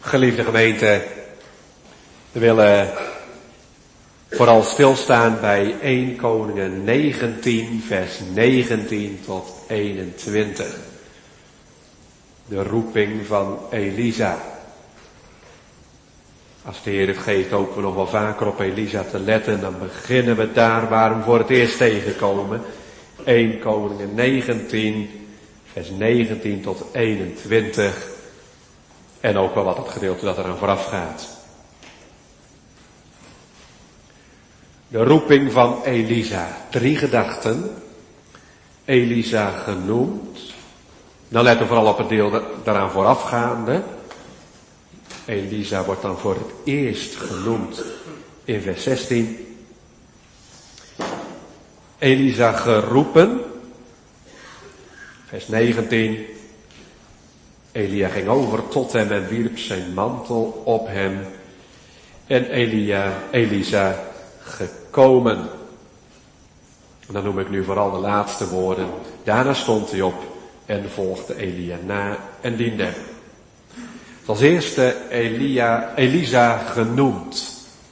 Geliefde gemeente, we willen vooral stilstaan bij 1 Koningen 19, vers 19 tot 21. De roeping van Elisa. Als de Heer het geeft, hopen we nog wel vaker op Elisa te letten. Dan beginnen we daar waar we voor het eerst tegenkomen. 1 Koningen 19, vers 19 tot 21. En ook wel wat het gedeelte dat eraan vooraf gaat. De roeping van Elisa. 3 gedachten. Elisa genoemd. Dan letten we vooral op het deel daaraan voorafgaande. Elisa wordt dan voor het eerst genoemd in vers 16. Elisa geroepen. Vers 19. Elia ging over tot hem en wierp zijn mantel op hem. En Elisa gekomen. En dan noem ik nu vooral de laatste woorden. Daarna stond hij op en volgde Elia na en diende hem. Als eerste Elisa genoemd.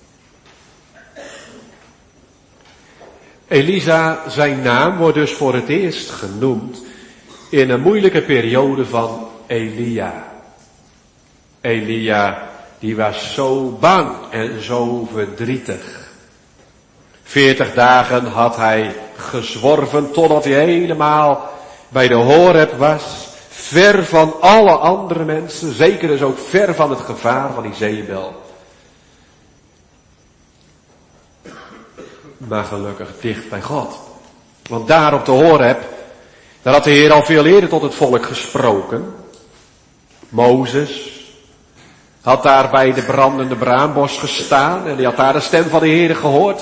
Elisa, zijn naam wordt dus voor het eerst genoemd in een moeilijke periode van Elia. Elia, die was zo bang en zo verdrietig. 40 dagen had hij gezworven totdat hij helemaal bij de Horeb was. Ver van alle andere mensen, zeker dus ook ver van het gevaar van Izebel. Maar gelukkig dicht bij God. Want daar op de Horeb, daar had de Heer al veel eerder tot het volk gesproken. Mozes had daar bij de brandende braambos gestaan en die had daar de stem van de Heer gehoord.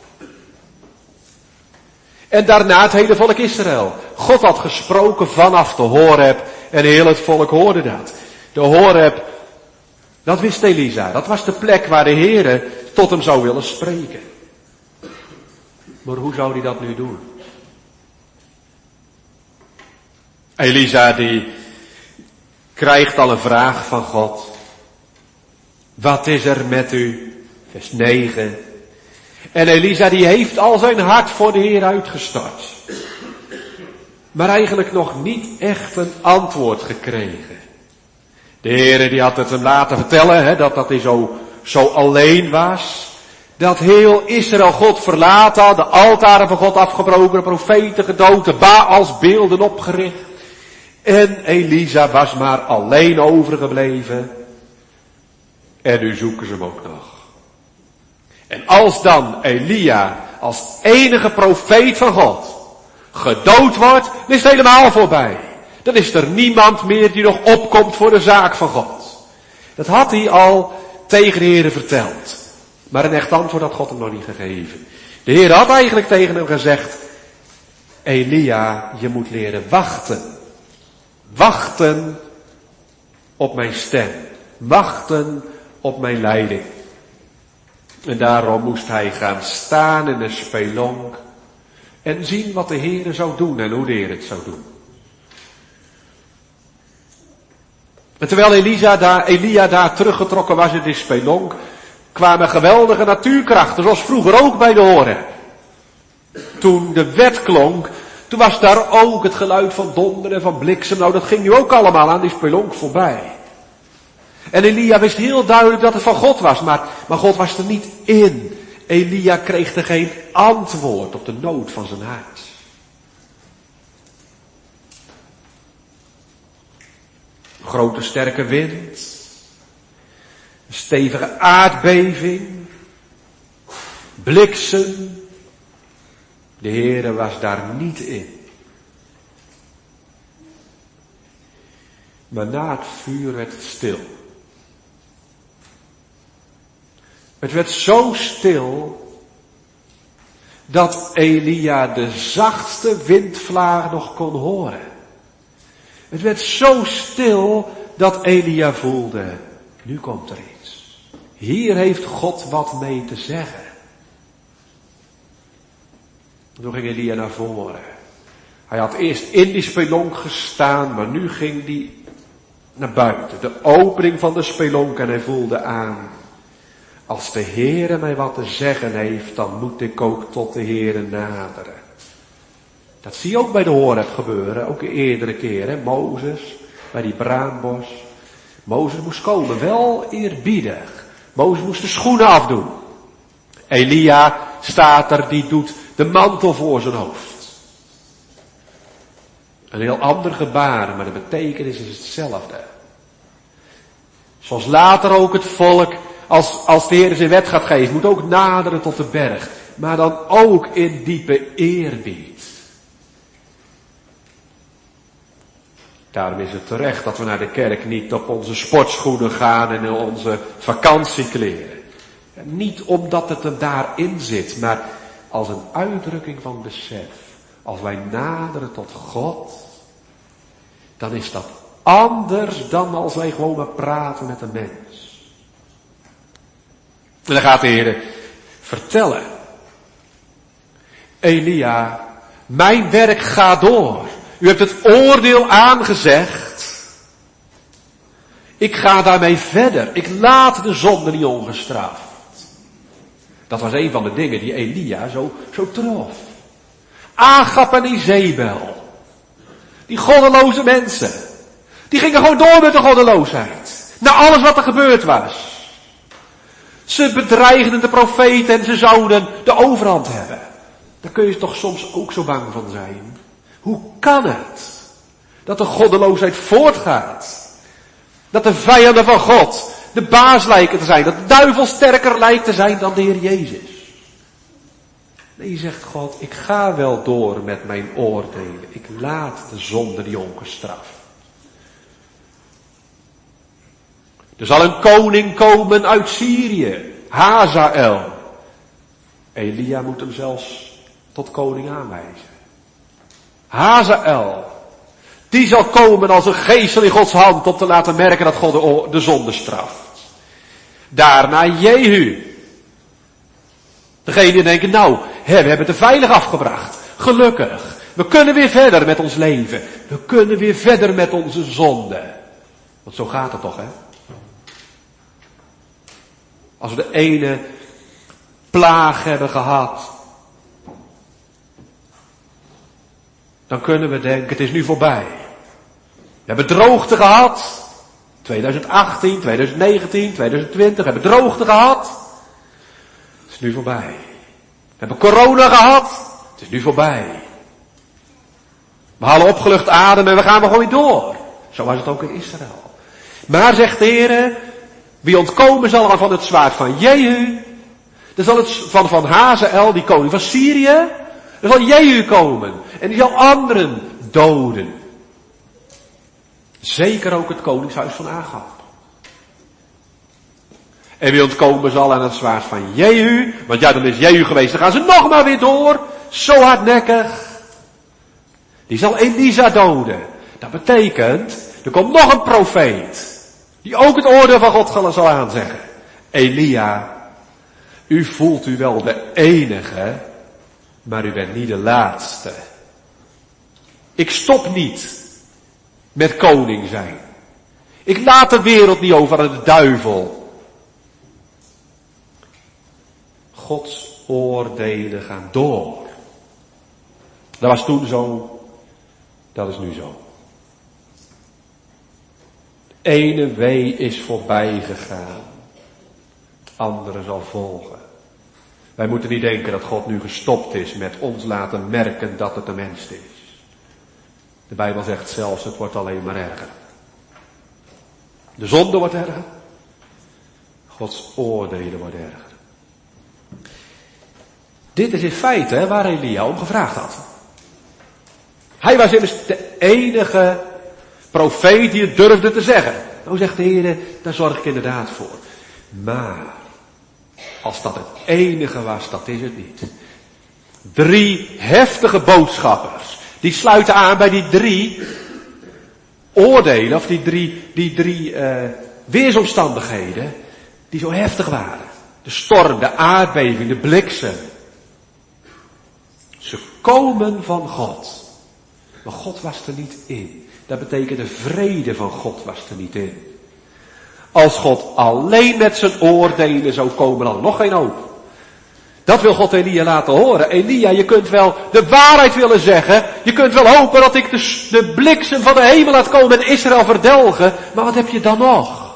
En daarna het hele volk Israël. God had gesproken vanaf de Horeb en heel het volk hoorde dat. De Horeb, dat wist Elisa. Dat was de plek waar de Heer tot hem zou willen spreken. Maar hoe zou hij dat nu doen? Elisa die krijgt al een vraag van God. Wat is er met u? Vers 9. En Elisa die heeft al zijn hart voor de Heer uitgestort. Maar eigenlijk nog niet echt een antwoord gekregen. De Heer die had het hem laten vertellen, dat hij zo alleen was. Dat heel Israël God verlaten had, de altaren van God afgebroken, de profeten gedood, de Baals beelden opgericht. En Elisa was maar alleen overgebleven. En nu zoeken ze hem ook nog. En als dan Elia als enige profeet van God gedood wordt, dan is het helemaal voorbij. Dan is er niemand meer die nog opkomt voor de zaak van God. Dat had hij al tegen de Heer verteld. Maar een echt antwoord had God hem nog niet gegeven. De Heer had eigenlijk tegen hem gezegd, Elia, je moet leren wachten. Wachten op mijn stem. Wachten op mijn leiding. En daarom moest hij gaan staan in de spelonk en zien wat de Heer zou doen en hoe de Heer het zou doen. En terwijl Elia daar teruggetrokken was in de spelonk, kwamen geweldige natuurkrachten, zoals vroeger ook bij de Horeb. Toen de wet klonk, toen was daar ook het geluid van donder en van bliksem. Nou, dat ging nu ook allemaal aan die spelonk voorbij. En Elia wist heel duidelijk dat het van God was, maar God was er niet in. Elia kreeg er geen antwoord op de nood van zijn hart. Een grote sterke wind, een stevige aardbeving, bliksem. De Heere was daar niet in. Maar na het vuur werd het stil. Het werd zo stil dat Elia de zachtste windvlaag nog kon horen. Het werd zo stil dat Elia voelde, nu komt er iets. Hier heeft God wat mee te zeggen. Toen ging Elia naar voren. Hij had eerst in die spelonk gestaan, maar nu ging hij naar buiten, de opening van de spelonk, en hij voelde aan: als de Heere mij wat te zeggen heeft, dan moet ik ook tot de Heere naderen. Dat zie je ook bij de Horeb gebeuren, ook een eerdere keer, hè? Mozes, bij die braambos. Mozes moest komen, wel eerbiedig. Mozes moest de schoenen afdoen. Elia staat er, die doet de mantel voor zijn hoofd. Een heel ander gebaar, maar de betekenis is hetzelfde. Zoals later ook het volk, als de Heer zijn wet gaat geven, moet ook naderen tot de berg. Maar dan ook in diepe eerbied. Daarom is het terecht dat we naar de kerk niet op onze sportschoenen gaan en in onze vakantiekleren. Niet omdat het er daarin zit, maar als een uitdrukking van besef. Als wij naderen tot God, dan is dat anders dan als wij gewoon maar praten met een mens. En dan gaat de Heer vertellen: Elia, mijn werk gaat door. U hebt het oordeel aangezegd. Ik ga daarmee verder. Ik laat de zonde niet ongestraft. Dat was een van de dingen die Elia zo trof. Agab en Izebel. Die goddeloze mensen. Die gingen gewoon door met de goddeloosheid. Na alles wat er gebeurd was. Ze bedreigden de profeten en ze zouden de overhand hebben. Daar kun je toch soms ook zo bang van zijn. Hoe kan het dat de goddeloosheid voortgaat? Dat de vijanden van God de baas lijken te zijn. Dat de duivel sterker lijkt te zijn dan de Heer Jezus. Nee, zegt God, ik ga wel door met mijn oordelen. Ik laat de zonde niet ongestraft. Er zal een koning komen uit Syrië, Hazael. Elia moet hem zelfs tot koning aanwijzen. Hazael, die zal komen als een geestel in Gods hand om te laten merken dat God de zonde straft. Daarna Jehu. Degene die denken, nou, we hebben het er veilig afgebracht. Gelukkig. We kunnen weer verder met ons leven. We kunnen weer verder met onze zonde. Want zo gaat het toch, hè? Als we de ene plaag hebben gehad, dan kunnen we denken, het is nu voorbij. We hebben droogte gehad. 2018, 2019, 2020, we hebben droogte gehad. Het is nu voorbij. We hebben corona gehad. Het is nu voorbij. We halen opgelucht adem en we gaan er gewoon weer door. Zo was het ook in Israël. Maar, zegt de Heer, wie ontkomen zal er van het zwaard van Jehu, dan zal het van Hazael, die koning van Syrië, dan zal Jehu komen. En die zal anderen doden. Zeker ook het koningshuis van Agab. En wie ontkomen zal aan het zwaard van Jehu, want ja, dan is Jehu geweest, dan gaan ze nog maar weer door, zo hardnekkig. Die zal Elisa doden. Dat betekent, er komt nog een profeet, die ook het oordeel van God zal aanzeggen. Elia, u voelt u wel de enige, maar u bent niet de laatste. Ik stop niet met koning zijn. Ik laat de wereld niet over aan de duivel. Gods oordelen gaan door. Dat was toen zo, dat is nu zo. De ene wee is voorbij gegaan. Het andere zal volgen. Wij moeten niet denken dat God nu gestopt is met ons laten merken dat het een mens is. De Bijbel zegt zelfs, het wordt alleen maar erger. De zonde wordt erger. Gods oordelen worden erger. Dit is in feite waar Elia om gevraagd had. Hij was immers de enige profeet die het durfde te zeggen. Nou, zegt de Heer, daar zorg ik inderdaad voor. Maar als dat het enige was, dat is het niet. 3 heftige boodschappers, die sluiten aan bij die 3 oordelen, of die drie weersomstandigheden, die zo heftig waren. De storm, de aardbeving, de bliksem. Ze komen van God. Maar God was er niet in. Dat betekent de vrede van God was er niet in. Als God alleen met zijn oordelen zou komen, dan nog geen hoop. Dat wil God Elia laten horen. Elia, je kunt wel de waarheid willen zeggen. Je kunt wel hopen dat ik de bliksem van de hemel laat komen en Israël verdelgen. Maar wat heb je dan nog?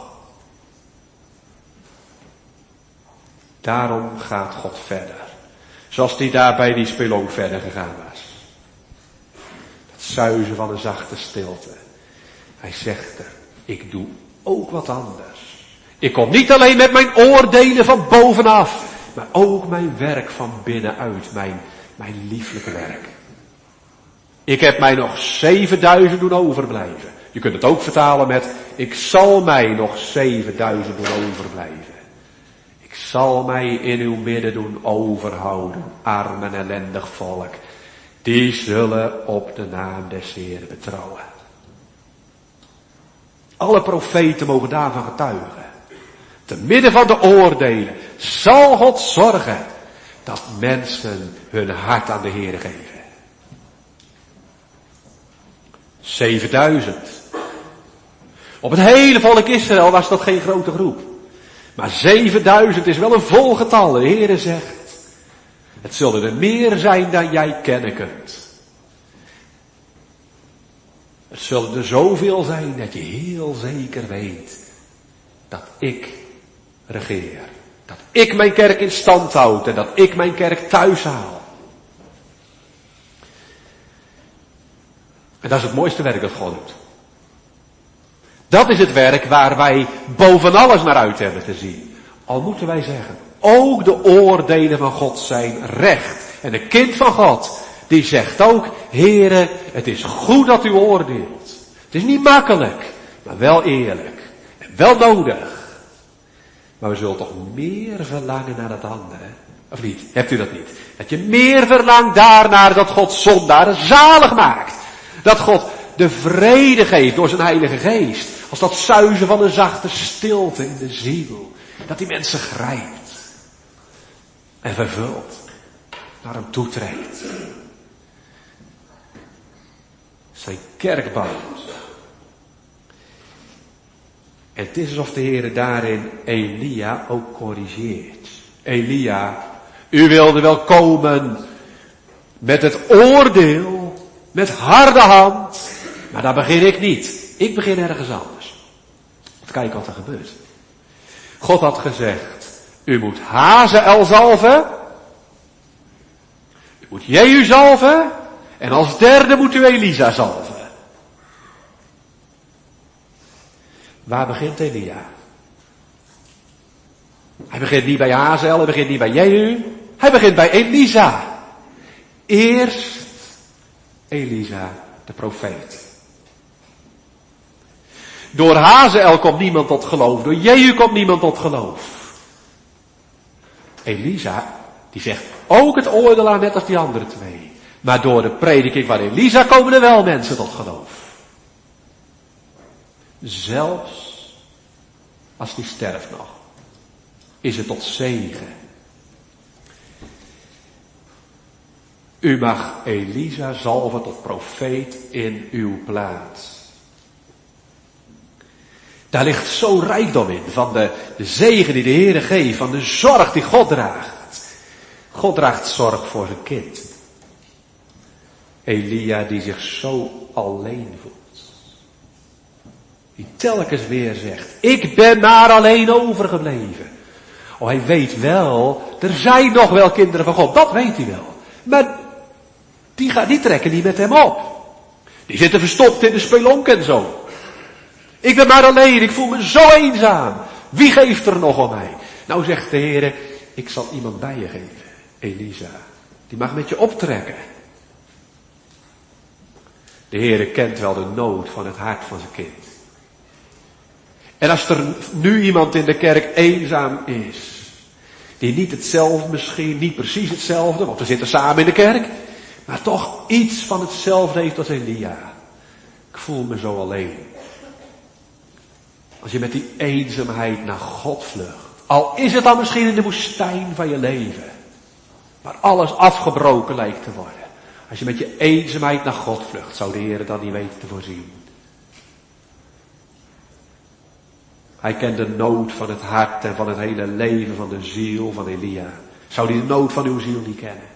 Daarom gaat God verder. Zoals hij daar bij die spelonk verder gegaan was. Het zuizen van een zachte stilte. Hij zegt er, ik doe ook wat anders. Ik kom niet alleen met mijn oordelen van bovenaf. Maar ook mijn werk van binnenuit, mijn lieflijke werk. Ik heb mij nog 7000 doen overblijven. Je kunt het ook vertalen met, ik zal mij nog 7000 doen overblijven. Ik zal mij in uw midden doen overhouden, arm en ellendig volk. Die zullen op de naam des Heeren betrouwen. Alle profeten mogen daarvan getuigen. Te midden van de oordelen zal God zorgen dat mensen hun hart aan de Heere geven. 7000. Op het hele volk Israël was dat geen grote groep. Maar 7000 is wel een vol getal. De Heere zegt, het zullen er meer zijn dan jij kennen kunt. Het zullen er zoveel zijn dat je heel zeker weet dat ik regeer. Dat ik mijn kerk in stand houd en dat ik mijn kerk thuis haal. En dat is het mooiste werk dat God doet. Dat is het werk waar wij boven alles naar uit hebben te zien. Al moeten wij zeggen, ook de oordelen van God zijn recht. En een kind van God, die zegt ook, Heere, het is goed dat u oordeelt. Het is niet makkelijk, maar wel eerlijk. En wel nodig. Maar we zullen toch meer verlangen naar het andere. Of niet? Hebt u dat niet? Dat je meer verlangt daarnaar dat God zondaren zalig maakt. Dat God de vrede geeft door zijn Heilige Geest. Als dat zuizen van een zachte stilte in de ziel. Dat die mensen grijpt. En vervult. Naar hem toetrekt. Zijn kerk bouwt. En het is alsof de Heere daarin Elia ook corrigeert. Elia, u wilde wel komen met het oordeel, met harde hand, maar daar begin ik niet. Ik begin ergens anders. Kijk wat er gebeurt. God had gezegd, u moet Hazael zalven, u moet Jehu zalven, en als derde moet u Elisa zalven. Waar begint Elia? Hij begint niet bij Hazael, hij begint niet bij Jehu. Hij begint bij Elisa. Eerst Elisa, de profeet. Door Hazael komt niemand tot geloof. Door Jehu komt niemand tot geloof. Elisa, die zegt ook het oordeel aan net als die andere twee. Maar door de prediking van Elisa komen er wel mensen tot geloof. Zelfs als die sterft nog, is het tot zegen. U mag Elisa zalven tot profeet in uw plaats. Daar ligt zo'n rijkdom in, van de zegen die de Heere geeft, van de zorg die God draagt. God draagt zorg voor zijn kind. Elia die zich zo alleen voelt. Die telkens weer zegt, ik ben maar alleen overgebleven. Oh, hij weet wel, er zijn nog wel kinderen van God, dat weet hij wel. Maar die trekken niet met hem op. Die zitten verstopt in de spelonk en zo. Ik ben maar alleen, ik voel me zo eenzaam. Wie geeft er nog om mij? Nou zegt de Heer, ik zal iemand bij je geven. Elisa, die mag met je optrekken. De Heer kent wel de nood van het hart van zijn kind. En als er nu iemand in de kerk eenzaam is, die niet hetzelfde misschien, niet precies hetzelfde, want we zitten samen in de kerk, maar toch iets van hetzelfde heeft als Elia. Ik voel me zo alleen. Als je met die eenzaamheid naar God vlucht, al is het dan misschien in de woestijn van je leven, waar alles afgebroken lijkt te worden. Als je met je eenzaamheid naar God vlucht, zou de Heer dan niet weten te voorzien. Hij kent de nood van het hart en van het hele leven, van de ziel van Elia. Zou hij de nood van uw ziel niet kennen?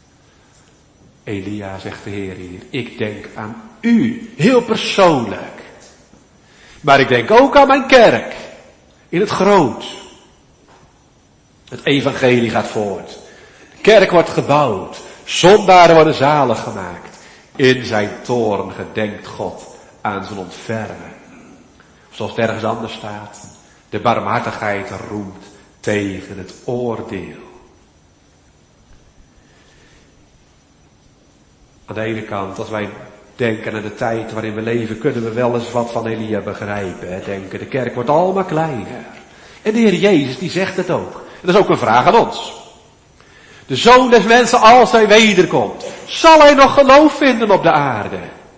Elia, zegt de Heer hier, ik denk aan u, heel persoonlijk. Maar ik denk ook aan mijn kerk, in het groot. Het evangelie gaat voort. De kerk wordt gebouwd. Zondaren worden zalig gemaakt. In zijn toorn gedenkt God aan zijn ontfermen. Zoals het ergens anders staat. De barmhartigheid roemt tegen het oordeel. Aan de ene kant, als wij denken aan de tijd waarin we leven, kunnen we wel eens wat van Elia begrijpen. Hè? Denken, de kerk wordt allemaal kleiner. En de Heer Jezus, die zegt het ook. En dat is ook een vraag aan ons. De Zoon des mensen, als hij wederkomt, zal hij nog geloof vinden op de aarde?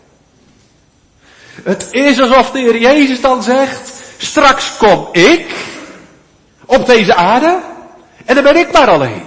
Het is alsof de Heer Jezus dan zegt, straks kom ik op deze aarde en dan ben ik maar alleen.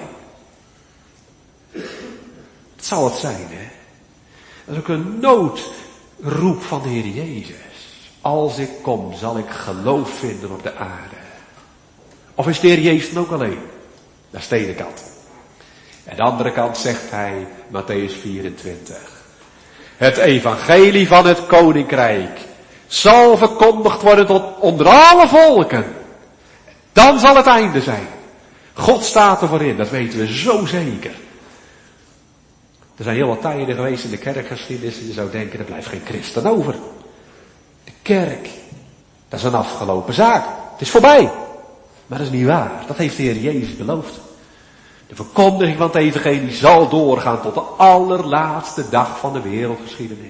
Dat zal het zijn, hè. Dat is ook een noodroep van de Heer Jezus. Als ik kom, zal ik geloof vinden op de aarde. Of is de Heer Jezus dan ook alleen? Dat is de ene kant. En de andere kant zegt hij, Mattheüs 24. Het evangelie van het koninkrijk zal verkondigd worden tot onder alle volken. Dan zal het einde zijn. God staat ervoor in, dat weten we zo zeker. Er zijn heel wat tijden geweest in de kerkgeschiedenis en je zou denken, er blijft geen christen over. De kerk, dat is een afgelopen zaak. Het is voorbij. Maar dat is niet waar. Dat heeft de Heer Jezus beloofd. De verkondiging van het evangelie zal doorgaan tot de allerlaatste dag van de wereldgeschiedenis.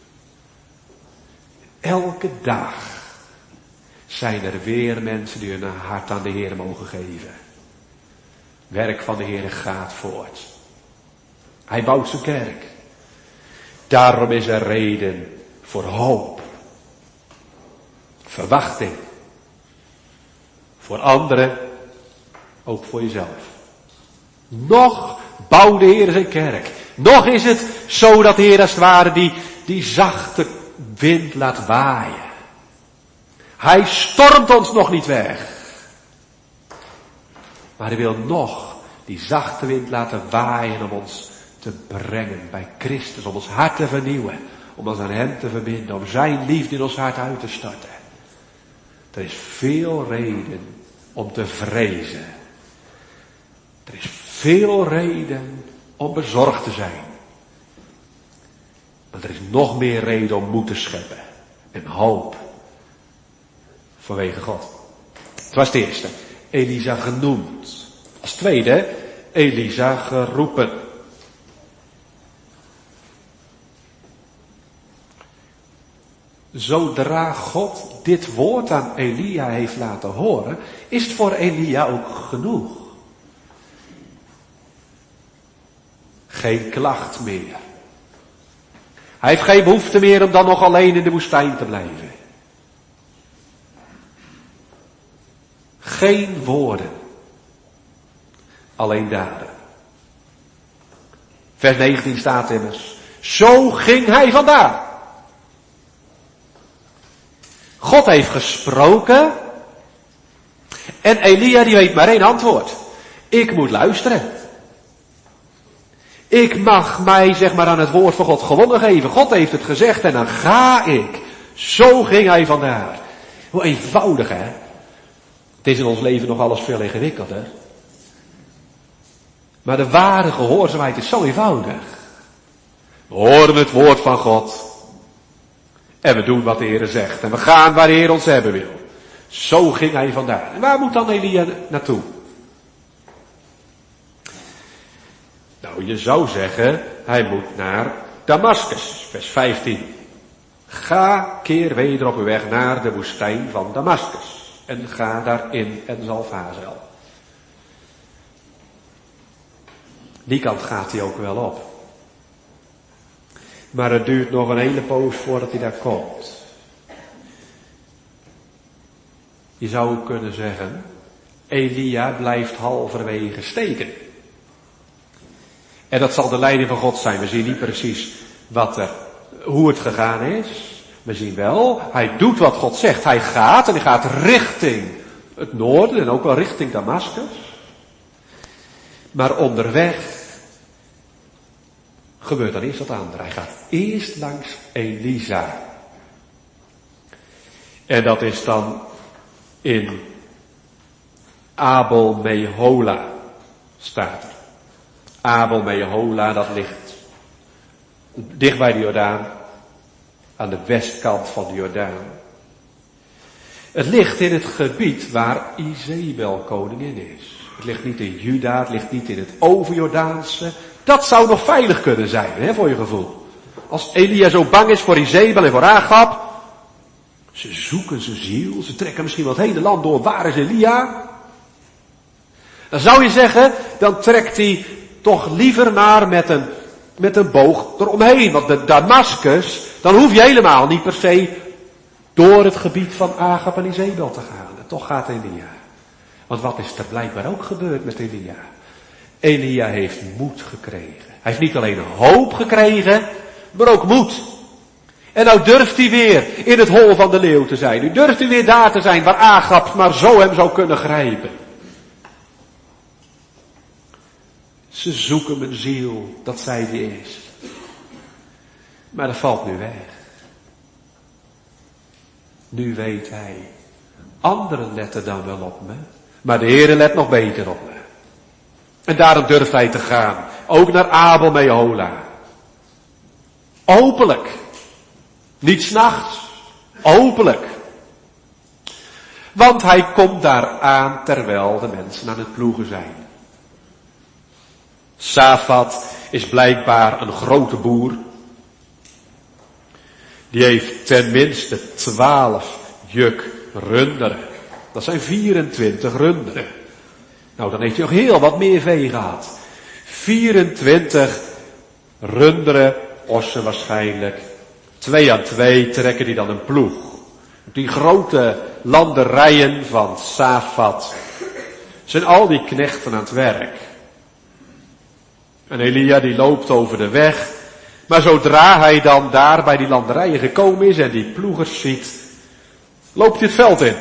Elke dag zijn er weer mensen die hun hart aan de Heer mogen geven. Werk van de Heer gaat voort. Hij bouwt zijn kerk. Daarom is er reden voor hoop. Verwachting. Voor anderen, ook voor jezelf. Nog bouwt de Heer zijn kerk. Nog is het zo dat de Heer als het ware die zachte wind laat waaien. Hij stormt ons nog niet weg. Maar hij wil nog die zachte wind laten waaien om ons te brengen bij Christus. Om ons hart te vernieuwen. Om ons aan hem te verbinden. Om zijn liefde in ons hart uit te storten. Er is veel reden om te vrezen. Er is veel reden om bezorgd te zijn. Maar er is nog meer reden om moed te scheppen. En hoop. Vanwege God. Het was het eerste. Elisa genoemd. Als tweede. Elisa geroepen. Zodra God dit woord aan Elia heeft laten horen, is het voor Elia ook genoeg. Geen klacht meer. Hij heeft geen behoefte meer om dan nog alleen in de woestijn te blijven. Geen woorden. Alleen daden. Vers 19 staat immers. Zo ging hij vandaar. God heeft gesproken. En Elia die weet maar één antwoord. Ik moet luisteren. Ik mag mij zeg maar aan het woord van God gewonnen geven. God heeft het gezegd en dan ga ik. Zo ging hij vandaar. Hoe eenvoudig hè. Het is in ons leven nog alles veel ingewikkelder. Maar de ware gehoorzaamheid is zo eenvoudig. We horen het woord van God. En we doen wat de Heer zegt. En we gaan waar de Heer ons hebben wil. Zo ging hij vandaar. En waar moet dan Elia naartoe? Nou, je zou zeggen, hij moet naar Damascus. Vers 15. Ga, keer weder op uw weg naar de woestijn van Damascus. En ga daarin en zal Hazael. Die kant gaat hij ook wel op. Maar het duurt nog een hele poos voordat hij daar komt. Je zou kunnen zeggen, Elia blijft halverwege steken. En dat zal de leiding van God zijn. We zien niet precies hoe het gegaan is. We zien wel, hij doet wat God zegt. Hij gaat en hij gaat richting het noorden en ook wel richting Damascus. Maar onderweg gebeurt dan eerst wat andere. Hij gaat eerst langs Elisa. En dat is dan in Abel Mehola staat er. Abel Mehola, dat ligt dicht bij de Jordaan. Aan de westkant van de Jordaan. Het ligt in het gebied waar Izebel koningin is. Het ligt niet in Juda, het ligt niet in het overjordaanse. Dat zou nog veilig kunnen zijn, hè, voor je gevoel. Als Elia zo bang is voor Izebel en voor Agab. Ze zoeken zijn ziel, ze trekken misschien wel het hele land door. Waar is Elia? Dan zou je zeggen, dan trekt hij toch liever maar met een boog eromheen. Want de Damascus, dan hoef je helemaal niet per se door het gebied van Agab en Izebel te gaan. En toch gaat Elia. Want wat is er blijkbaar ook gebeurd met Elia? Elia heeft moed gekregen. Hij heeft niet alleen hoop gekregen, maar ook moed. En nou durft hij weer in het hol van de leeuw te zijn. Nu durft hij weer daar te zijn waar Agab maar zo hem zou kunnen grijpen. Ze zoeken mijn ziel, dat zei hij eerst. Maar dat valt nu weg. Nu weet hij, anderen letten dan wel op me, maar de Heere let nog beter op me. En daarom durft hij te gaan, ook naar Abel Mehola. Openlijk. Niet 's nachts, openlijk. Want hij komt daar aan terwijl de mensen aan het ploegen zijn. Safat is blijkbaar een grote boer. Die heeft tenminste 12 juk runderen. Dat zijn 24 runderen. Nou, dan heeft hij nog heel wat meer vee gehad. 24 runderen, ossen waarschijnlijk. 2 aan 2 trekken die dan een ploeg. Die grote landerijen van Safat zijn al die knechten aan het werk. En Elia die loopt over de weg. Maar zodra hij dan daar bij die landerijen gekomen is en die ploegers ziet, loopt hij het veld in.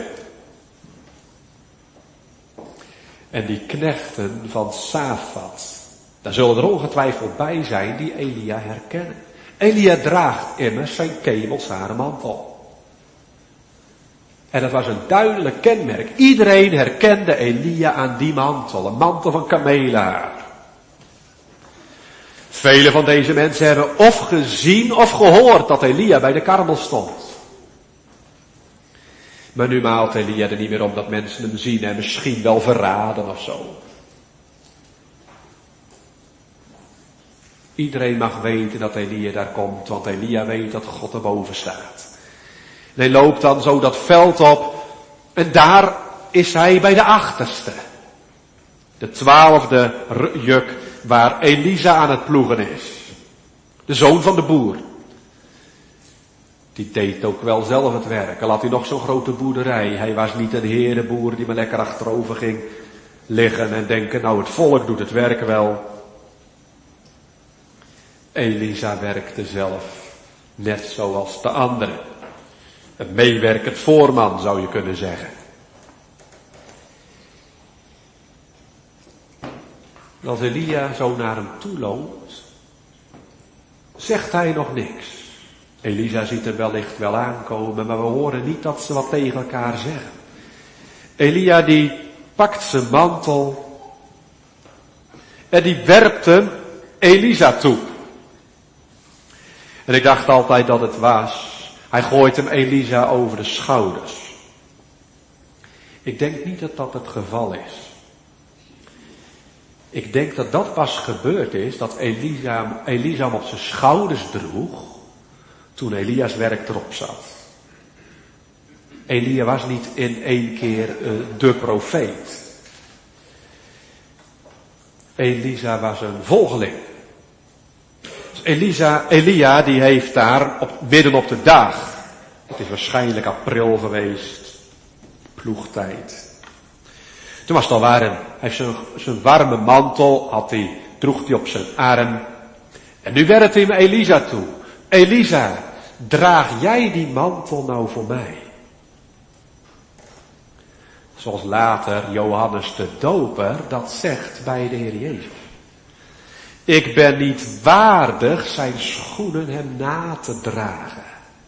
En die knechten van Safat, daar zullen er ongetwijfeld bij zijn die Elia herkennen. Elia draagt immers zijn kemelzaren mantel. En dat was een duidelijk kenmerk. Iedereen herkende Elia aan die mantel, een mantel van kamelenhaar. Vele van deze mensen hebben of gezien of gehoord dat Elia bij de Karmel stond. Maar nu maalt Elia er niet meer om dat mensen hem zien en misschien wel verraden of zo. Iedereen mag weten dat Elia daar komt, want Elia weet dat God erboven staat. En hij loopt dan zo dat veld op en daar is hij bij de achterste. De 12e juk waar Elisa aan het ploegen is. De zoon van de boer. Die deed ook wel zelf het werk. Al had hij nog zo'n grote boerderij. Hij was niet een herenboer die maar lekker achterover ging liggen en denken, nou het volk doet het werk wel. Elisa werkte zelf, net zoals de anderen. Een meewerkend voorman zou je kunnen zeggen. En als Elia zo naar hem toe loopt, zegt hij nog niks. Elisa ziet hem wellicht wel aankomen, maar we horen niet dat ze wat tegen elkaar zeggen. Elia die pakt zijn mantel en die werpt hem Elisa toe. En ik dacht altijd dat het was, hij gooit hem Elisa over de schouders. Ik denk niet dat dat het geval is. Ik denk dat dat pas gebeurd is, dat Elisa hem op zijn schouders droeg, toen Elia's werk erop zat. Elia was niet in één keer de profeet. Elisa was een volgeling. Dus Elia die heeft daar midden op de dag, het is waarschijnlijk april geweest, ploegtijd. Toen was het al warm. Hij heeft zijn warme mantel, droeg hij op zijn arm. En nu werpt hij hem Elisa toe. Elisa, draag jij die mantel nou voor mij? Zoals later Johannes de Doper dat zegt bij de Heer Jezus. Ik ben niet waardig zijn schoenen hem na te dragen.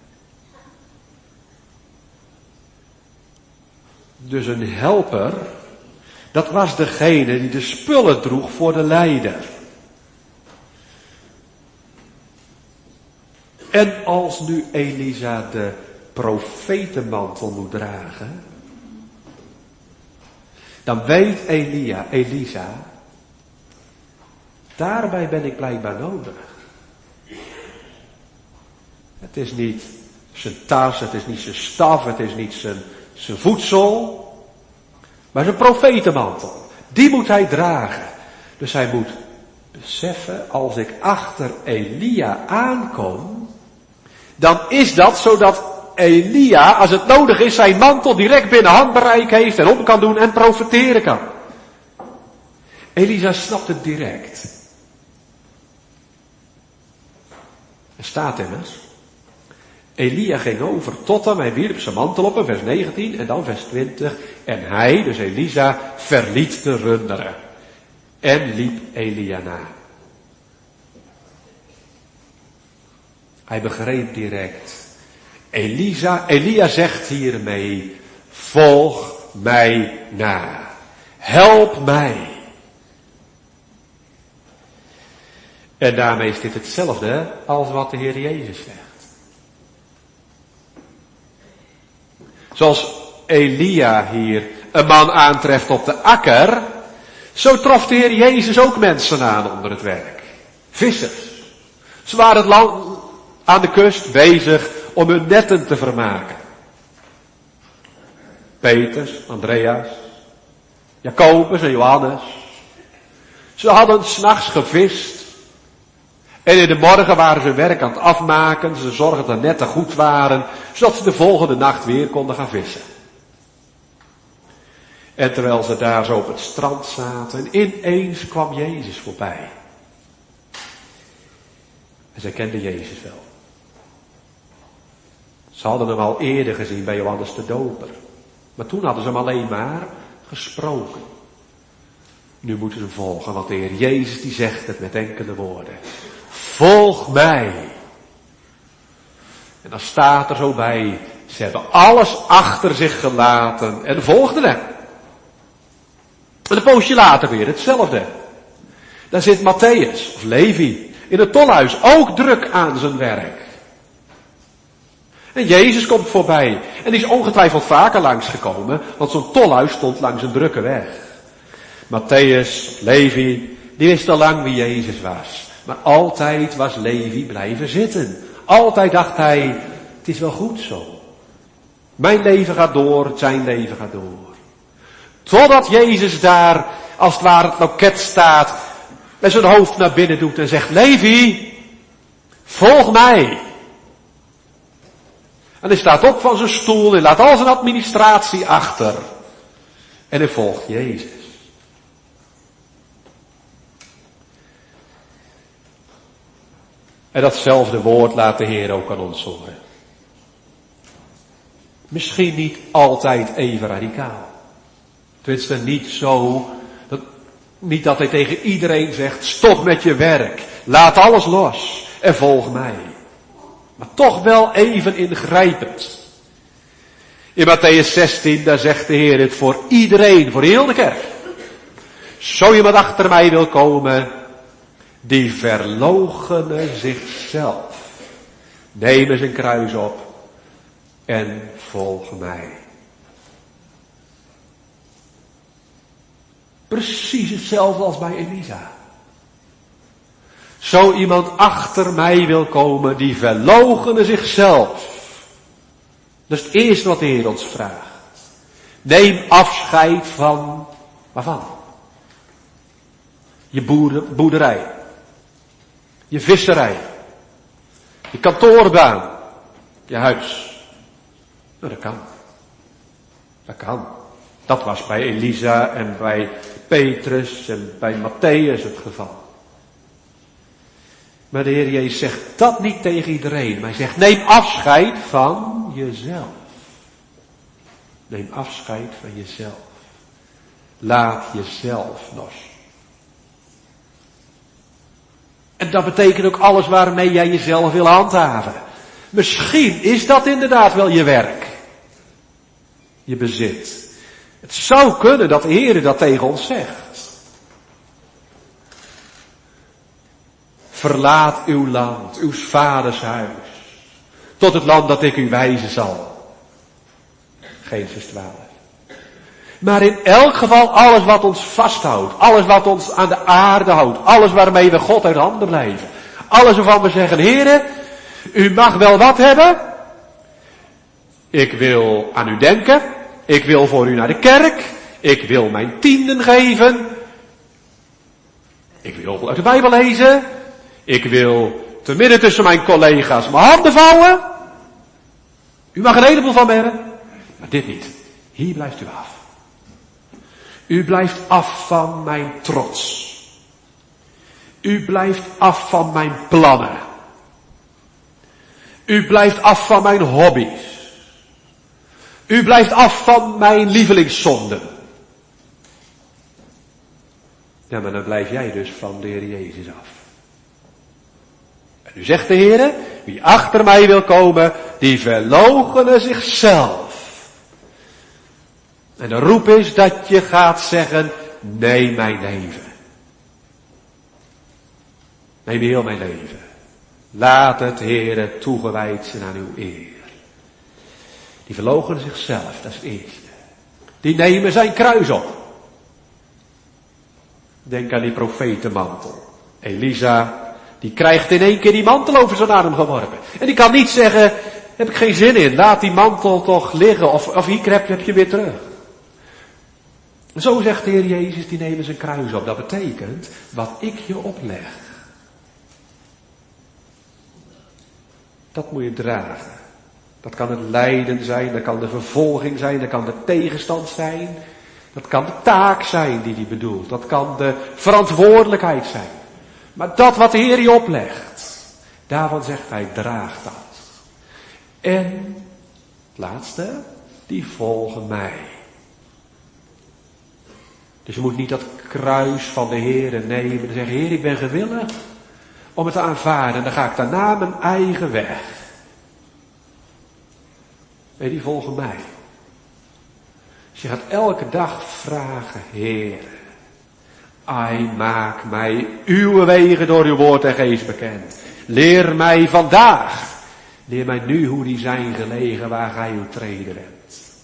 Dus een helper, dat was degene die de spullen droeg voor de leider. En als nu Elisa de profetenmantel moet dragen, dan weet Elisa, daarbij ben ik blijkbaar nodig. Het is niet zijn tas, het is niet zijn staf, het is niet zijn voedsel, maar zijn profetenmantel. Die moet hij dragen. Dus hij moet beseffen, als ik achter Elia aankom, dan is dat zodat Elia, als het nodig is, zijn mantel direct binnen handbereik heeft en om kan doen en profeteren kan. Elisa snapt het direct. Er staat immers, Elia ging over tot hem, hij wierp zijn mantel op hem, vers 19 en dan vers 20. En hij, dus Elisa, verliet de runderen en liep Elia na. Hij begreep direct. Elia zegt hiermee, volg mij na. Help mij. En daarmee is dit hetzelfde als wat de Heer Jezus zegt. Zoals Elia hier een man aantreft op de akker, zo trof de Heer Jezus ook mensen aan onder het werk. Vissers. Ze waren het land aan de kust bezig om hun netten te vermaken. Petrus, Andreas, Jacobus en Johannes. Ze hadden 's nachts gevist. En in de morgen waren ze werk aan het afmaken. Ze zorgden dat de netten goed waren, zodat ze de volgende nacht weer konden gaan vissen. En terwijl ze daar zo op het strand zaten, ineens kwam Jezus voorbij. En zij kenden Jezus wel. Ze hadden hem al eerder gezien bij Johannes de Doper. Maar toen hadden ze hem alleen maar gesproken. Nu moeten ze hem volgen, want de Heer Jezus die zegt het met enkele woorden. Volg mij. En dan staat er zo bij, ze hebben alles achter zich gelaten en volgden hem. En een poosje later weer hetzelfde. Daar zit Matthäus, of Levi, in het tolhuis, ook druk aan zijn werk. En Jezus komt voorbij. En die is ongetwijfeld vaker langsgekomen, want zo'n tolhuis stond langs een drukke weg. Matthäus, Levi, die wist al lang wie Jezus was. Maar altijd was Levi blijven zitten. Altijd dacht hij, het is wel goed zo. Mijn leven gaat door, zijn leven gaat door. Totdat Jezus daar, als het ware het loket staat, met zijn hoofd naar binnen doet en zegt, Levi, volg mij. En hij staat op van zijn stoel, hij laat al zijn administratie achter. En hij volgt Jezus. En datzelfde woord laat de Heer ook aan ons horen. Misschien niet altijd even radicaal. Tenminste niet zo, niet dat hij tegen iedereen zegt, stop met je werk, laat alles los en volg mij. Maar toch wel even ingrijpend. In Matthäus 16, daar zegt de Heer het voor iedereen, voor heel de kerk. Zo iemand achter mij wil komen, die verloochenen zichzelf. Neem zijn kruis op en volg mij. Precies hetzelfde als bij Elisa. Zo iemand achter mij wil komen, die verloochenen zichzelf. Dat is het eerste wat de Heer ons vraagt. Neem afscheid van, waarvan? Je boerderij. Je visserij. Je kantoorbaan. Je huis. Nou, dat kan. Dat kan. Dat was bij Elisa en bij Petrus en bij Matthäus het geval. Maar de Heer Jezus zegt dat niet tegen iedereen. Maar hij zegt, neem afscheid van jezelf. Neem afscheid van jezelf. Laat jezelf los. En dat betekent ook alles waarmee jij jezelf wil handhaven. Misschien is dat inderdaad wel je werk. Je bezit. Het zou kunnen dat de Heer dat tegen ons zegt. Verlaat uw land, uw vaders huis. Tot het land dat ik u wijzen zal. Genesis 12. Maar in elk geval alles wat ons vasthoudt. Alles wat ons aan de aarde houdt. Alles waarmee we God uit handen blijven. Alles waarvan we zeggen, Heere, u mag wel wat hebben. Ik wil aan u denken. Ik wil voor u naar de kerk. Ik wil mijn tienden geven. Ik wil uit de Bijbel lezen. Ik wil te midden tussen mijn collega's mijn handen vouwen. U mag een heleboel van me hebben. Maar dit niet. Hier blijft u af. U blijft af van mijn trots. U blijft af van mijn plannen. U blijft af van mijn hobby's. U blijft af van mijn lievelingszonden. Ja, maar dan blijf jij dus van de Heer Jezus af. En nu zegt de Heer, wie achter mij wil komen, die verloochene zichzelf. En de roep is dat je gaat zeggen, neem mijn leven. Neem heel mijn leven. Laat het Heere toegewijd zijn aan uw eer. Die verloochenen zichzelf, dat is het eerste. Die nemen zijn kruis op. Denk aan die profetenmantel. Elisa, die krijgt in één keer die mantel over zijn arm geworpen. En die kan niet zeggen, heb ik geen zin in, laat die mantel toch liggen. Of hier heb je weer terug. Zo zegt de Heer Jezus, die nemen zijn kruis op. Dat betekent, wat ik je opleg. Dat moet je dragen. Dat kan het lijden zijn, dat kan de vervolging zijn, dat kan de tegenstand zijn. Dat kan de taak zijn die hij bedoelt. Dat kan de verantwoordelijkheid zijn. Maar dat wat de Heer je oplegt, daarvan zegt hij, draag dat. En, het laatste, die volgen mij. Dus je moet niet dat kruis van de Heer nemen en zeggen, Heer, ik ben gewillig om het te aanvaarden. En dan ga ik daarna mijn eigen weg. Nee, die volgen mij. Dus je gaat elke dag vragen, Heer, maak mij uw wegen door uw woord en geest bekend. Leer mij vandaag. Leer mij nu hoe die zijn gelegen waar gij uw treden bent.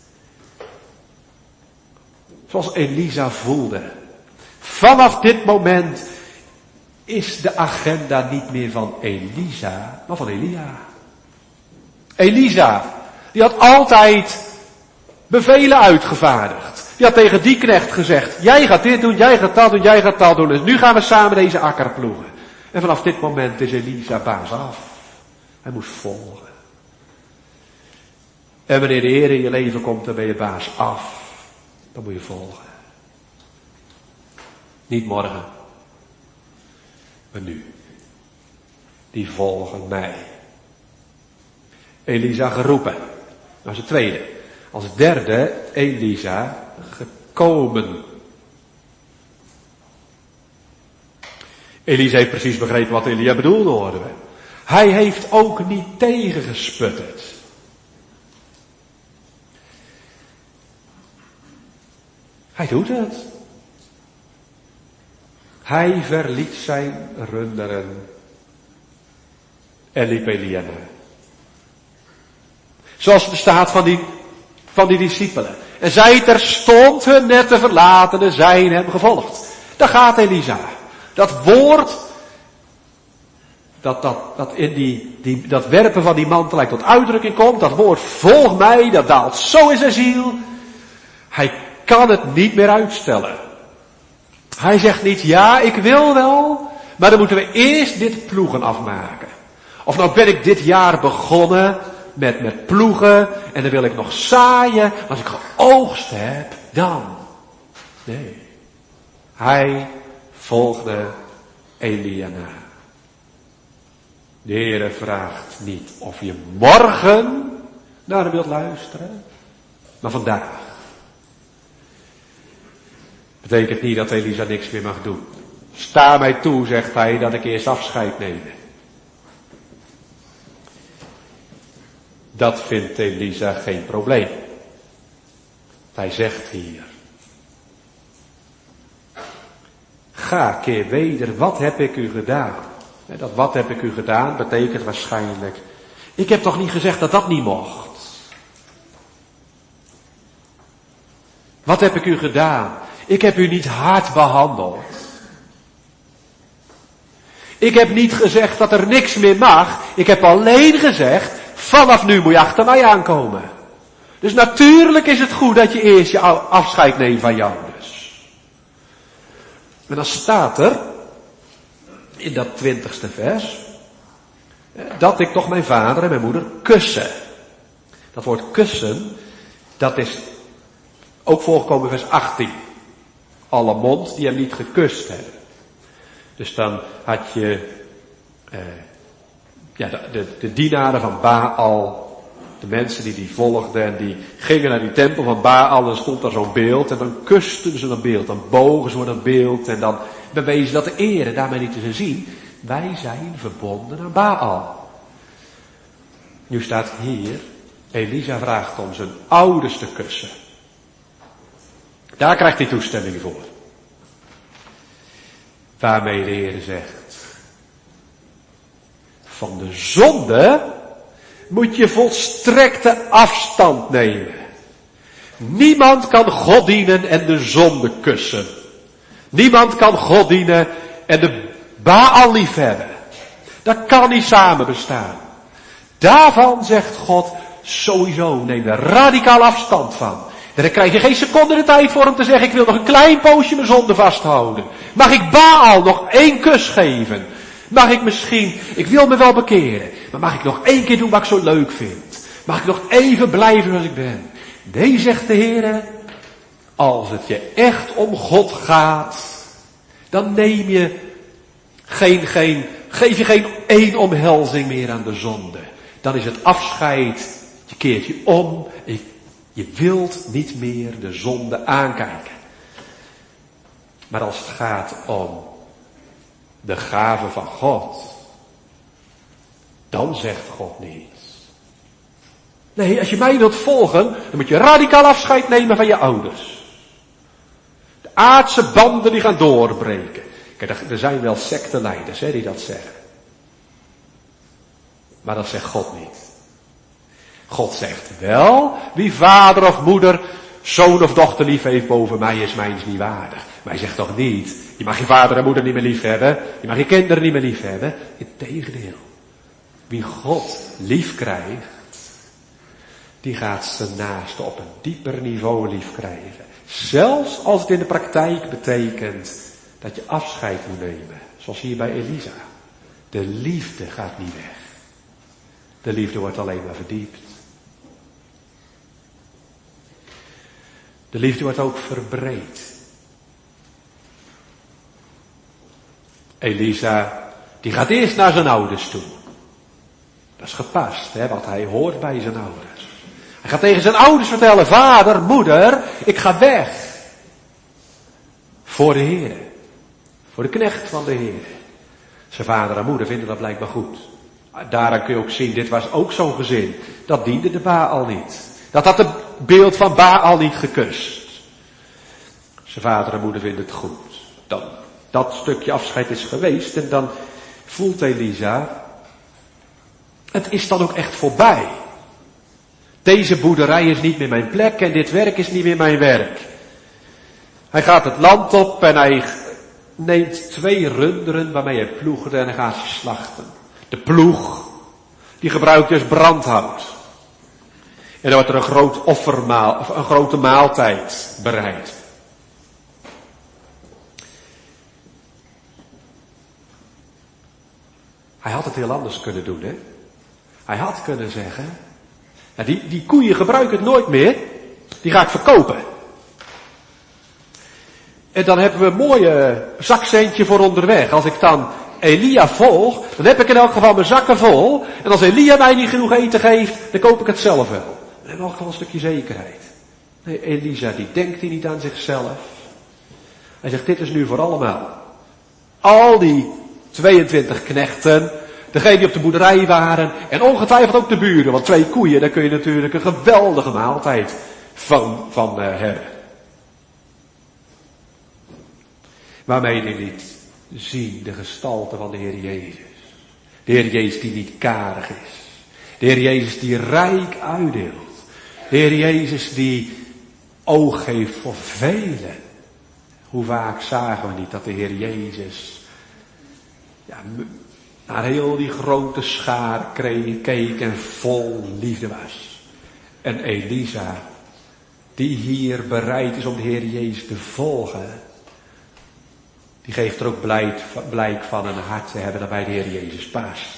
Zoals Elisa voelde. Vanaf dit moment is de agenda niet meer van Elisa, maar van Elia. Elisa, die had altijd bevelen uitgevaardigd. Die had tegen die knecht gezegd, jij gaat dit doen, jij gaat dat doen, jij gaat dat doen. Dus nu gaan we samen deze akker ploegen. En vanaf dit moment is Elisa baas af. Hij moest volgen. En wanneer de Heer in je leven komt, dan ben je baas af. Dan moet je volgen. Niet morgen. Maar nu. Die volgen mij. Elisa geroepen. Dat is het tweede. Als derde, Elisa gekomen. Elisa heeft precies begrepen wat Elia bedoelde, hoorden we. Hij heeft ook niet tegengesputterd. Hij doet het. Hij verliet zijn runderen en liep Elia na. Zoals het staat van die discipelen. En zij terstond hun netten verlatende zijn hem gevolgd. Daar gaat Elisa. Dat woord, dat in dat werpen van die mantel tot uitdrukking komt. Dat woord volg mij, dat daalt zo in zijn ziel. Hij kan het niet meer uitstellen. Hij zegt niet, ja, ik wil wel, maar dan moeten we eerst dit ploegen afmaken. Of nou ben ik dit jaar begonnen met ploegen en dan wil ik nog zaaien. Als ik geoogst heb, dan. Nee. Hij volgde Elia na. De Heere vraagt niet of je morgen naar hem wilt luisteren, maar vandaag. Betekent niet dat Elisa niks meer mag doen. Sta mij toe, zegt hij, dat ik eerst afscheid neem. Dat vindt Elisa geen probleem. Hij zegt hier: ga, keer weder, wat heb ik u gedaan? Dat wat heb ik u gedaan betekent waarschijnlijk: ik heb toch niet gezegd dat dat niet mocht? Wat heb ik u gedaan? Ik heb u niet hard behandeld. Ik heb niet gezegd dat er niks meer mag. Ik heb alleen gezegd: vanaf nu moet je achter mij aankomen. Dus natuurlijk is het goed dat je eerst je afscheid neemt van je ouders. En dan staat er in dat 20ste vers dat ik toch mijn vader en mijn moeder kussen. Dat woord kussen, dat is ook voorgekomen in vers 18. Alle mond die hem niet gekust hebben. Dus dan had je de dienaren van Baal, de mensen die volgden en die gingen naar die tempel van Baal en stond daar zo'n beeld en dan kusten ze dat beeld, dan bogen ze voor dat beeld en dan bewezen dat de ere, daarmee niet te zien, wij zijn verbonden aan Baal. Nu staat hier, Elisa vraagt om zijn ouders te kussen. Daar krijgt hij toestemming voor. Waarmee de Heer zegt: van de zonde moet je volstrekte afstand nemen. Niemand kan God dienen en de zonde kussen. Niemand kan God dienen en de Baal liefhebben. Dat kan niet samen bestaan. Daarvan zegt God sowieso, neem er radicaal afstand van. En dan krijg je geen seconde de tijd voor hem te zeggen: ik wil nog een klein poosje mijn zonde vasthouden. Mag ik Baal nog 1 kus geven? Mag ik misschien, ik wil me wel bekeren, maar mag ik nog 1 keer doen wat ik zo leuk vind? Mag ik nog even blijven zoals ik ben? Nee, zegt de Heer, als het je echt om God gaat, dan geef je geen 1 omhelzing meer aan de zonde. Dan is het afscheid, je keert je om, je wilt niet meer de zonde aankijken. Maar als het gaat om de gave van God, dan zegt God niets. Nee, als je mij wilt volgen, dan moet je radicaal afscheid nemen van je ouders. De aardse banden die gaan doorbreken. Kijk, er zijn wel secteleiders die dat zeggen. Maar dat zegt God niet. God zegt wel, wie vader of moeder, zoon of dochter lief heeft boven mij, is mijns niet waardig. Maar hij zegt toch niet, je mag je vader en moeder niet meer lief hebben, je mag je kinderen niet meer lief hebben. Integendeel, wie God lief krijgt, die gaat zijn naaste op een dieper niveau lief krijgen. Zelfs als het in de praktijk betekent dat je afscheid moet nemen, zoals hier bij Elisa. De liefde gaat niet weg. De liefde wordt alleen maar verdiept. De liefde wordt ook verbreed. Elisa, die gaat eerst naar zijn ouders toe. Dat is gepast, want hij hoort bij zijn ouders. Hij gaat tegen zijn ouders vertellen: vader, moeder, ik ga weg. Voor de Heer. Voor de knecht van de Heer. Zijn vader en moeder vinden dat blijkbaar goed. Daaraan kun je ook zien, dit was ook zo'n gezin. Dat diende de Baal niet. Dat had het beeld van Baal niet gekust. Zijn vader en moeder vinden het goed. Dan dat stukje afscheid is geweest en dan voelt Elisa: het is dan ook echt voorbij. Deze boerderij is niet meer mijn plek en dit werk is niet meer mijn werk. Hij gaat het land op en hij neemt 2 runderen waarmee hij ploegde en hij gaat ze slachten. De ploeg, die gebruikt dus brandhout. En dan wordt er een grote maaltijd bereid. Hij had het heel anders kunnen doen, hè. Hij had kunnen zeggen: ja, die koeien gebruik ik nooit meer, die ga ik verkopen. En dan hebben we een mooie zakcentje voor onderweg. Als ik dan Elia volg, dan heb ik in elk geval mijn zakken vol. En als Elia mij niet genoeg eten geeft, dan koop ik het zelf wel. Dan heb ik nog een stukje zekerheid. Nee, Elisa, die denkt hier niet aan zichzelf. Hij zegt, dit is nu voor allemaal. Al die 22 knechten, degene die op de boerderij waren, en ongetwijfeld ook de buren, want 2 koeien, daar kun je natuurlijk een geweldige maaltijd van hebben. Waarmee je liet zien de gestalte van de Heer Jezus. De Heer Jezus die niet karig is. De Heer Jezus die rijk uitdeelt. De Heer Jezus die oog heeft voor velen. Hoe vaak zagen we niet dat de Heer Jezus naar heel die grote schaar keek en vol liefde was. En Elisa, die hier bereid is om de Heer Jezus te volgen, die geeft er ook blijk van een hart te hebben dat bij de Heer Jezus past.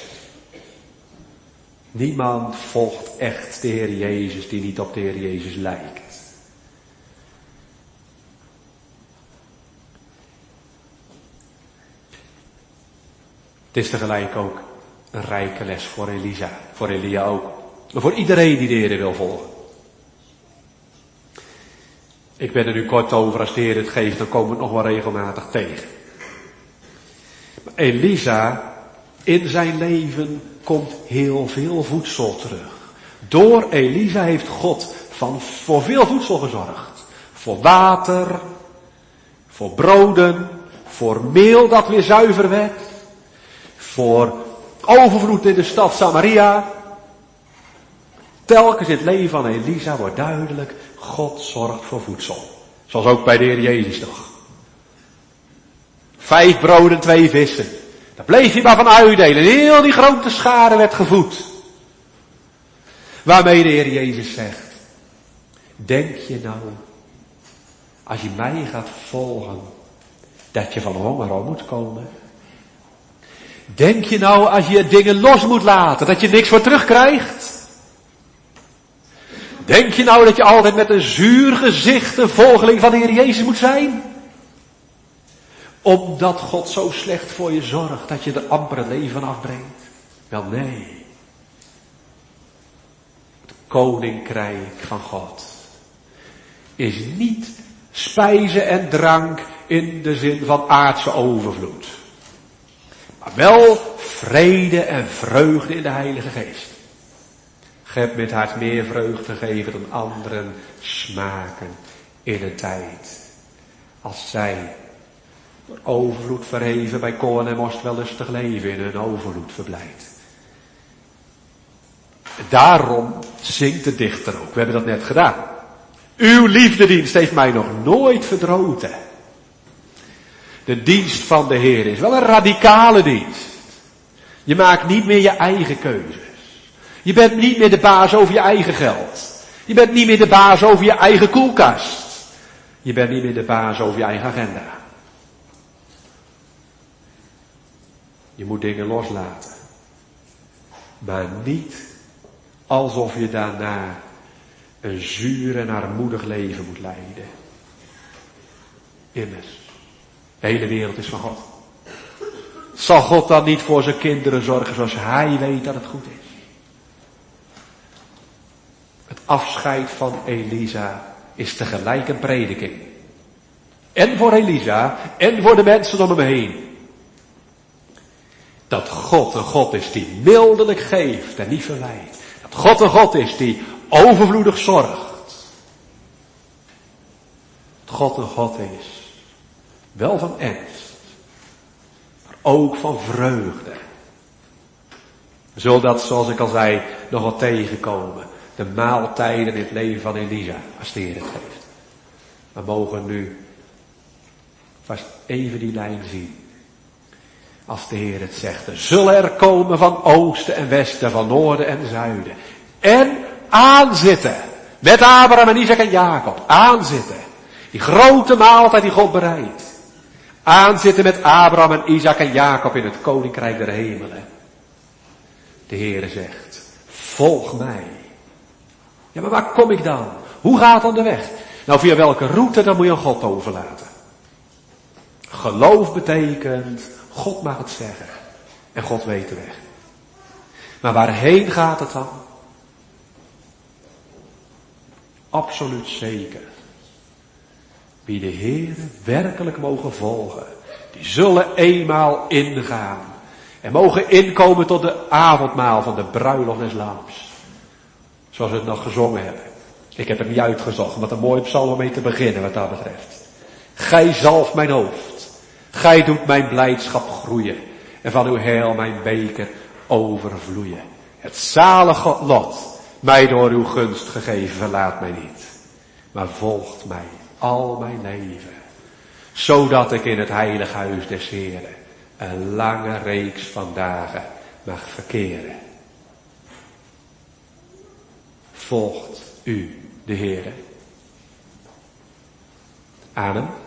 Niemand volgt echt de Heer Jezus die niet op de Heer Jezus lijkt. Het is tegelijk ook een rijke les voor Elisa, voor Elia ook. Maar voor iedereen die de Heer wil volgen. Ik ben er nu kort over, als de Heer het geeft, dan komen we het nog wel regelmatig tegen. Maar Elisa, in zijn leven komt heel veel voedsel terug. Door Elisa heeft God voor veel voedsel gezorgd. Voor water, voor broden, voor meel dat weer zuiver werd. Voor overvloed in de stad Samaria. Telkens in het leven van Elisa wordt duidelijk, God zorgt voor voedsel. Zoals ook bij de Heer Jezus nog. 5 broden, 2 vissen. Daar bleef hij maar van uitdelen. Heel die grote schare werd gevoed. Waarmee de Heer Jezus zegt, denk je nou, als je mij gaat volgen, dat je van honger al moet komen? Denk je nou, als je dingen los moet laten, dat je niks voor terugkrijgt? Denk je nou dat je altijd met een zuur gezicht een volgeling van de Heer Jezus moet zijn? Omdat God zo slecht voor je zorgt dat je er amper het leven van afbrengt? Wel nee. Het koninkrijk van God is niet spijzen en drank in de zin van aardse overvloed. Maar wel vrede en vreugde in de Heilige Geest. Ge hebt met hart meer vreugde gegeven dan anderen smaken in een tijd. Als zij door overvloed verheven bij koorn en most wel lustig leven in hun overvloed verblijdt. Daarom zingt de dichter ook. We hebben dat net gedaan. Uw liefdedienst heeft mij nog nooit verdroten. De dienst van de Heer is wel een radicale dienst. Je maakt niet meer je eigen keuzes. Je bent niet meer de baas over je eigen geld. Je bent niet meer de baas over je eigen koelkast. Je bent niet meer de baas over je eigen agenda. Je moet dingen loslaten. Maar niet alsof je daarna een zuur en armoedig leven moet leiden. Immers, de hele wereld is van God. Zal God dan niet voor zijn kinderen zorgen zoals hij weet dat het goed is? Het afscheid van Elisa is tegelijk een prediking. En voor Elisa en voor de mensen om hem heen. Dat God een God is die mildelijk geeft en niet verleidt. Dat God een God is die overvloedig zorgt. Dat God een God is, wel van ernst, maar ook van vreugde. We zullen dat, zoals ik al zei, nog wel tegenkomen. De maaltijden in het leven van Elisa, als de Heer het geeft. We mogen nu vast even die lijn zien. Als de Heer het zegt, er zullen er komen van oosten en westen, van noorden en zuiden. En aanzitten. Met Abraham en Isaac en Jacob. Aanzitten. Die grote maaltijd die God bereidt. Aanzitten met Abraham en Isaac en Jacob in het koninkrijk der hemelen. De Heer zegt, volg mij. Ja, maar waar kom ik dan? Hoe gaat dan de weg? Nou, via welke route, dan moet je aan God overlaten. Geloof betekent God mag het zeggen. En God weet de weg. Maar waarheen gaat het dan? Absoluut zeker. Wie de Heer werkelijk mogen volgen, die zullen eenmaal ingaan. En mogen inkomen tot de avondmaal van de bruiloft des Lams. Zoals we het nog gezongen hebben. Ik heb hem niet uitgezocht, wat een mooie psalm om mee te beginnen wat dat betreft. Gij zalft mijn hoofd. Gij doet mijn blijdschap groeien. En van uw heil mijn beker overvloeien. Het zalige lot, mij door uw gunst gegeven, verlaat mij niet. Maar volgt mij al mijn leven. Zodat ik in het heilig huis des Heren een lange reeks van dagen mag verkeren. Volgt u de Heere. Amen.